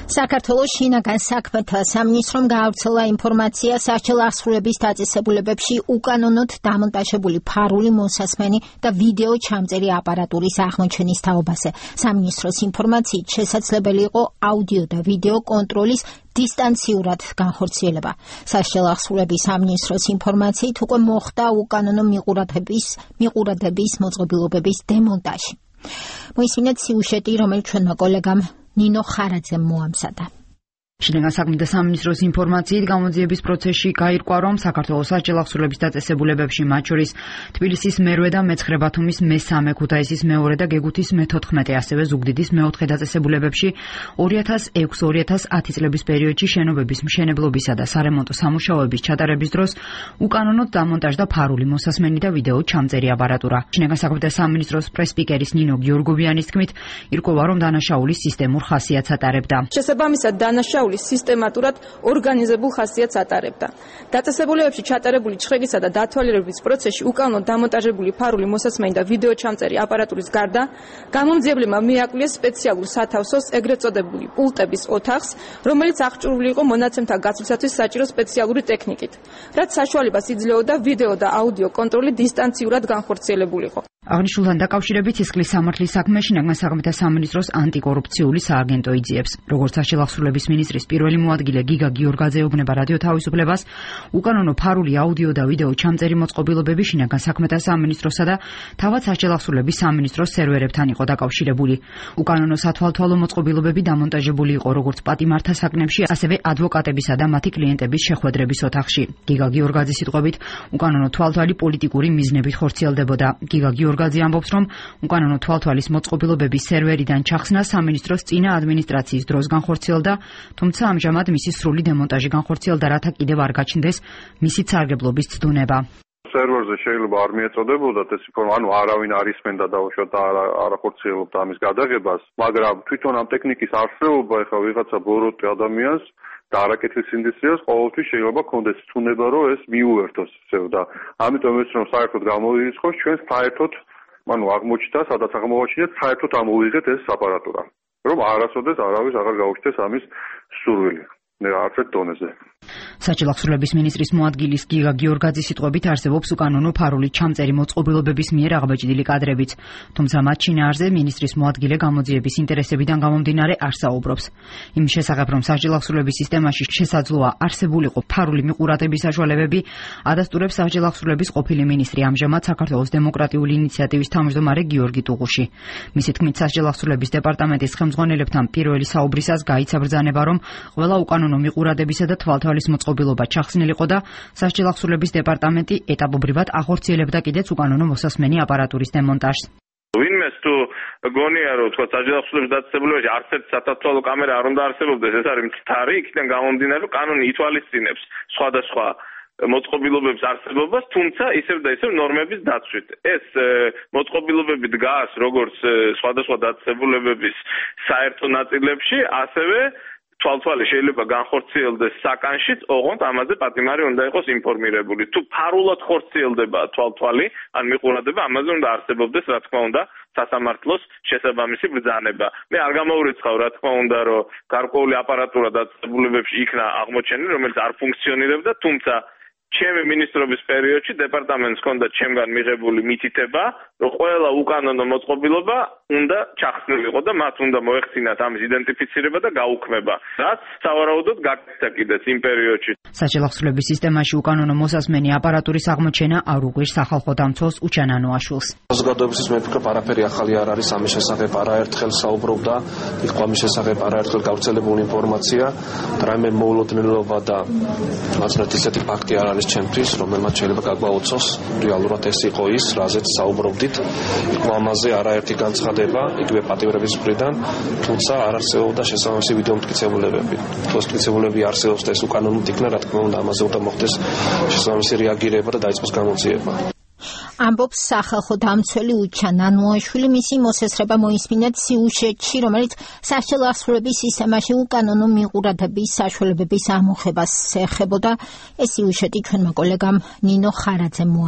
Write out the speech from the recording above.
საქართველოს შინაგან საქმეთა სამინისტრომ გაავრცელა ინფორმაცია სასჯელ აღსრულების დაწესებულებებში უკანონოდ დამონტაჟებული ფარული მოსასმენი და ვიდეო ჩამწერი აპარატურის აღმოჩენის თაობაზე. სამინისტროს ინფორმაციით შესაძლებელი იყო აუდიო და ვიდეო კონტროლის დისტანციურად განხორციელება. სასჯელ აღსრულების სამინისტროს ინფორმაციით უკვე მოხდა უკანონო მიყურადების მოწყობილობების დემონტაჟი. მოისმინეთ სიუჟეტი, რომელიც ჩვენმა კოლეგამ ნინო ხარაძემ მოამზადა. შინაგან საქმეთა სამინისტროს ინფორმაციით გამოძიების პროცესში გაირკვა, რომ საქართველოს სასჯელ აღსრულების დაწესებულებებში, მათ შორის თბილისის მერვე და მეცხრე ბათუმის მესამე, ქუთაისის მეორე და გეგუთის მე-14, ასევე ზუგდიდის მე-4 დაწესებულებებში 2006-2010 წლების პერიოდში შენობების მშენებლობისა და სარემონტო სამუშაოების ჩატარების დროს უკანონოდ დამონტაჟდა ფარული მოსასმენი და ვიდეო ჩამწერი აპარატურა. შინაგან საქმეთა სამინისტროს პრეს-სპიკერის ნინო გიორგოვიანის თქმით, ირკვევა, რომ დანაშაული სისტემურ ხასიათს ატარებდა. შესაბამისად, დანაშაული სისტემატურად ორგანიზებულ ხასიათს ატარებდა. დაწესებულებებში ჩატარებული ჩხრილისა და დათვალიერების პროცესში უკანონოდ დამონტაჟებული ფარული მოსასმენი და ვიდეო ჩამწერი აპარატურის გარდა გამომძიებლებმა მიაკვლიეს სპეციალურ სათავსოს, ეგრეთ წოდებული პულტების ოთახს, რომელიც აღჭურვილი იყო მონაცემთა გაცვლისათვის საჭირო სპეციალური ტექნიკით, რაც საშუალებას იძლეოდა ვიდეო და აუდიო კონტროლი დისტანციურად განხორციელებულიყო. აღნიშნულთან დაკავშირებით სისხლის სამართლის საქმე შინაგან საქმეთა სამინისტროს ანტიკორუფციული სააგენტო იძიებს. როგორც სასჯელ აღსრულების მინისტრის პირველი მოადგილე გიგა გიორგაძე ეუბნება რადიო თავისუფლებას, უკანონო ფარული აუდიო და ვიდეო ჩამწერი მოწყობილობები შინაგან საქმეთა სამინისტროსა და თავად სასჯელ აღსრულების სამინისტროს სერვერებთან იყო დაკავშირებული. უკანონო სათვალთვალო მოწყობილობები დამონტაჟებული იყო როგორც პატიმართა საკნებში, ასევე ადვოკატებისა და მათი კლიენტების შეხვედრების ოთახში. გიგა გიორგაძის სიტყვებით, უკანონო თვალთვალი პოლიტიკური მიზნებით ხორციელდებოდა. გიგა გიორგაძე ამბობს, რომ უკანონო თვალთვალის მოწყობილობების სერვერიდან ჩახსნა სამინისტროს წინა ადმინისტრაციის დროს განხორციელდა, თუმცა ამჟამად მისი სრული დემონტაჟი განხორციელდა, რათა კიდევ არ გაჩნდეს მისი სარგებლობის ცდუნება. სერვერზე შეიძლება არ მიეწოდებოდათ ეს ინფორმაცია, არავინ არ ისმენდა დაუშვათ და არ ახორციელობდა ამის გადაღებას, მაგრამ თვითონ ამ ტექნიკის არსებობა ეხლა ვიღაცა ბოროტი ადამიანს და არაკეთილ სინდისტრიას ყოველთვის შეიძლება ქონდეს ცდუნება, რომ ეს მიუერთოს ისევ და ამიტომ ეს რომ საერთოდ გამოირიცხოს, ჩვენ საერთოდ აღმოჩნდა, სადაც აღმოაჩინეთ, საერთოდ ამოვიღეთ ეს აპარატურა, რომ არასოდეს არავის აღარ გაუჩნდეს ამის სურვილი. არც ერთ დონეზე. სასჯელ აღსრულების მინისტრის მოადგილის გიგა გიორგაძის სიტყვებით არსებობს უკანონო ფარული ჩამწერი მოწყობილობების მიერ აღბეჭდილი კადრებიც, თუმცა მათ შინაარზე მინისტრის მოადგილე გამოძიების ინტერესებიდან გამომდინარე არ საუბრობს. იმის შესახებ, რომ სასჯელ აღსრულების სისტემაში შესაძლოა არსებულიყო ფარული მიყურადების საშუალებები, ადასტურებს სასჯელ აღსრულების ყოფილი მინისტრი, ამჟამად საქართველოს დემოკრატიული ინიციატივის თავმჯდომარე გიორგი ტუღუში. მისი თქმით, სასჯელ აღსრულების დეპარტამენტის ხელმძღვანელებთან პირველი საუბრისას გაიცა ბრძანება, რომ ყველა უკანონო მიყურადებისა და თვალთვალის მოწყობილობა ჩახსნილიყო და სასჯელ აღსრულების დეპარტამენტი ეტაპობრივად ახორციელებდა კიდეც უკანონო მოსასმენი აპარატურის დემონტაჟს. ვინმეს თუ გონია რომ თქვა სასჯელ აღსრულების დაწესებულებაში არც ერთი სათვალთვალო კამერა არ უნდა არსებობდეს, ეს არის მცდარი, იქიდან გამომდინარე, რომ კანონი ითვალისწინებს სხვადასხვა მოწყობილობების არსებობას, თუმცა ისევ და ისევ ნორმების დაცვით. ეს მოწყობილობები დგას როგორც სხვადასხვა დაწესებულებების საერთო ნაწილებში, ასევე თვალთვალი შეიძლება განხორციელდეს საკანშიც, ოღონდ ამაზე პატიმარი უნდა იყოს ინფორმირებული. თუ ფარულად ხორციელდება თვალთვალი, ან მიყურადება, ამაზე უნდა არსებობდეს, რა თქმა უნდა, სასამართლოს შესაბამისი ბრძანება. მე არ გამოურიცხავ, რა თქმა უნდა, რომ გარკვეული აპარატურა დაწესებულებებში იქნა აღმოჩენილი, რომელიც არ ფუნქციონირებდა, თუმცა ჩემი მინისტრობის პერიოდში დეპარტამენტს ჰქონდა ჩემგან მიღებული მითითება, რომ ყველა უკანონო მოწყობილობა უნდა ჩახსნილიყო და მათ უნდა მოეხსინათ ამის იდენტიფიცირება და გაუქმება, რაც სავარაუდოდ გაკეთდა კიდეც იმ პერიოდში. სასჯელ აღსრულების სისტემაში უკანონო მოსასმენი აპარატურის აღმოჩენა არ უყვირს სახალხო დამცველს უჩან ანუაშვილს. საზოგადოებისთვის მე ვფიქრობ, არაფერი ახალი არ არის ამის შესახებ, არაერთხელ საუბრობდა, იყო ამის შესახებ არაერთხელ გავრცელებული ინფორმაცია, რაიმე მოულოდნელობა და მაცნეთ ისეთი ფაქტი არ არის ჩემთვის, რომელმაც შეიძლება გაგვაუწყოს რეალურად ეს იყო ის, რაზეც საუბრობდით. იყო ამაზე არაერთი განცხადება, იგივე პატიმრების მხრიდან, თუმცა არ არსებობდა შესაბამისი ვიდეო მტკიცებულებები. თუ ეს მტკიცებულებები არსებობს და ეს უკანონოდ იქნა, რა თქმა უნდა, ამაზე უნდა მოხდეს შესაბამისი რეაგირება და დაიწყოს გამოძიება. ამბობს სახალხო დამცველი უჩან ანუაშვილი, მისი მოსესრება მოისმინეთ სიუჟეტში, რომელიც სასჯელ აღსრულების სისტემაში უკანონო მიყურადების საშუალებების ამოხებას ეხებოდა. ეს სიუჟეტი ჩვენმა კოლეგამ ნინო ხარაძემ